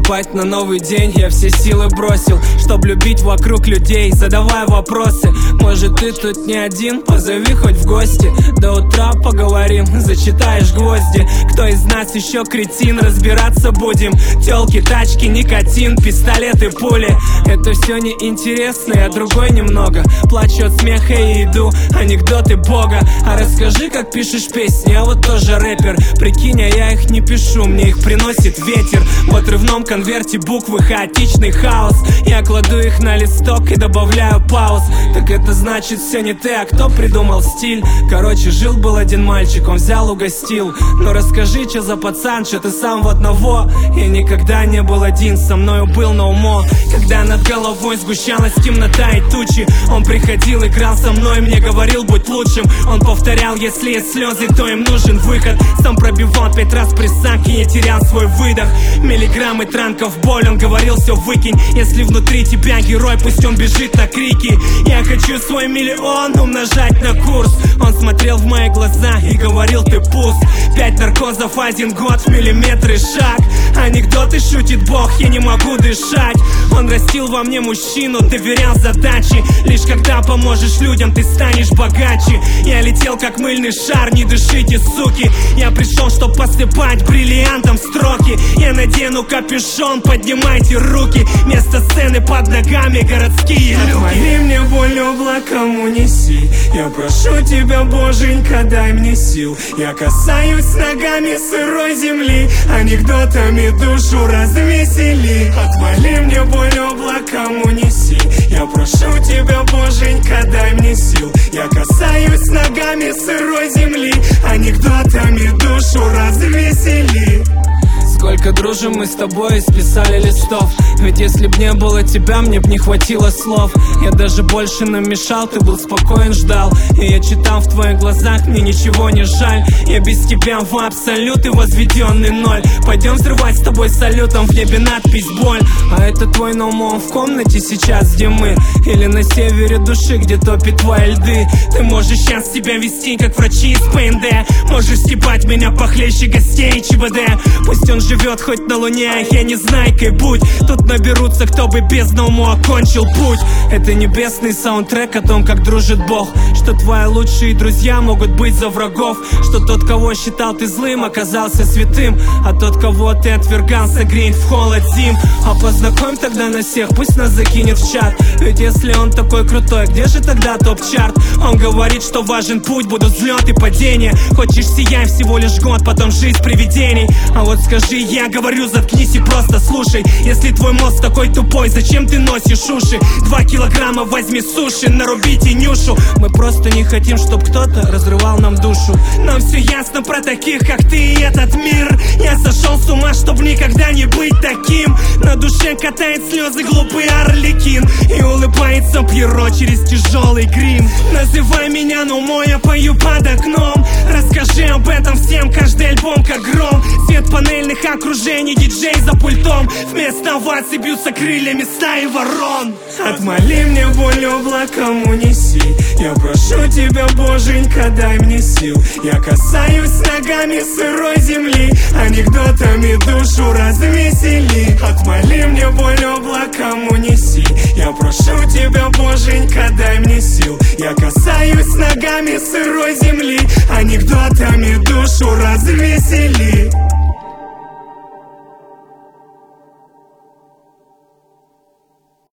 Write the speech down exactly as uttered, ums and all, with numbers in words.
спать на новый день я все силы бросил, чтоб любить вокруг людей, задавая вопросы. Может, ты тут не один? Позови хоть в гости. До утра поговорим, зачитаешь гвозди. Кто из нас еще кретин? Разбираться будем. Тёлки, тачки, никотин, пистолеты, пули. Это все неинтересно, я другой немного. Плачу от смеха и иду, анекдоты бога. А расскажи, как пишешь песни, я вот тоже рэпер. Прикинь, а я их не пишу, мне их приносит ветер. В отрывном конверте буквы, хаотичный хаос. Я кладу их на листок и добавляю пауз. Так это значит все не ты, а кто придумал стиль? Короче, жил-был один мальчик, он взял, угостил. Но расскажи, что за пацан, что ты сам в одного? Я никогда не был один, со мною был no more. Когда над головой сгущалась темнота и тучи, он приходил, играл со мной, мне говорил, будь лучшим. Он повторял, если есть слезы, то им нужен выход. Сам пробивал пять раз прессак и не терял свой выдох. Миллиграммы транков боль, он говорил, все выкинь. Если внутри тебя герой, пусть он бежит на крики. Я хочу свой миллион умножать на курс. Он смотрел в мои глаза и говорил, ты пуст. Пять наркозов, один год, в миллиметры шаг. Анекдоты шутит Бог, я не могу дышать. Он растил во мне мужчину, доверял задачи. Лишь когда поможешь людям, ты станешь богаче. Я летел как мыльный шар, не дышите, суки. Я пришел, чтоб посыпать бриллиантом строки. Я надену капюшон, поднимайте руки. Вместо сцены под ногами городские люки. Отвали мне боль облаком унеси. Я прошу тебя, боженька, дай мне сил. Я касаюсь ногами сырой земли. Анекдотами душу развесели. Отвали мне боль облаком унеси. Я прошу тебя, боженька, дай мне сил. Я касаюсь ногами сырой земли. Анекдотами душу развесели. Сколько дружим мы с тобой и списали листов. Ведь если б не было тебя, мне б не хватило слов. Я даже больше намешал, ты был спокоен, ждал. И я читал в твоих глазах, мне ничего не жаль. Я без тебя в абсолют и возведенный ноль. Пойдем взрывать с тобой салютом, в небе надпись боль. А это твой ноумон в комнате сейчас, где мы. Или на севере души, где топит твои льды. Ты можешь сейчас себя вести, как врачи из пэ эн дэ. Можешь стебать меня похлеще гостей ЧБД. Пусть он живет хоть на луне, я не знаю, как будь. Тут наберутся, кто бы без науму окончил путь. Это небесный саундтрек о том, как дружит Бог. Что твои лучшие друзья могут быть за врагов. Что тот, кого считал ты злым, оказался святым. А тот, кого ты отвергал, согреет в холод зим. А познакомь тогда на всех, пусть нас закинет в чат. Ведь если он такой крутой, где же тогда топ-чарт? Он говорит, что важен путь, будут взлет и падения. Хочешь сияй всего лишь год, потом жизнь привидений. А вот скажи, я говорю, заткнись и просто слушай. Если твой мозг такой тупой, зачем ты носишь уши? Два килограмма возьми суши, нарубите нюшу. Мы просто не хотим, чтоб кто-то разрывал нам душу. Нам все ясно про таких, как ты и этот мир. Я сошел с ума, чтоб никогда не быть таким. На душе катает слезы глупый Арлекин. И улыбается Пьеро через тяжелый грим. Называй меня, но мой, я пою под окном. Расскажи об этом всем, каждый альбом как гром. Свет панельных окружений, диджей за пультом. Вместо оваций бьются крыльями стаи ворон. Отмоли мне боль облаком унеси. Я прошу тебя, боженька, дай мне сил. Я касаюсь ногами сырой земли. Анекдотами душу развесели. Отмоли мне боль облаком унеси. Я прошу тебя, боженька, дай мне сил. Я касаюсь ногами сырой земли. Анекдотами душу развесели.